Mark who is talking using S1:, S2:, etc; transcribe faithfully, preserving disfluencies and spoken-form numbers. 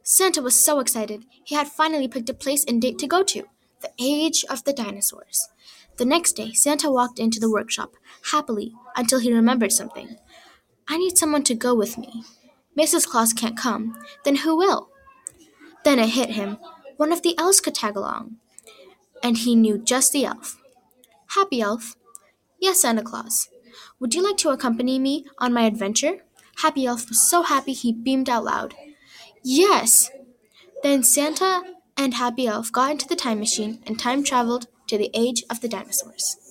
S1: Santa was so excited. He had finally picked a place and date to go to, the age of the dinosaurs. The next day, Santa walked into the workshop, happily, until he remembered something. I need someone to go with me. Missus Claus can't come. Then who will? Then it hit him. One of the elves could tag along. And he knew just the elf. Happy Elf. Yes, Santa Claus. Would you like to accompany me on my adventure? Happy Elf was so happy he beamed out loud. Yes! Then Santa and Happy Elf got into the time machine and time traveled to the age of the dinosaurs.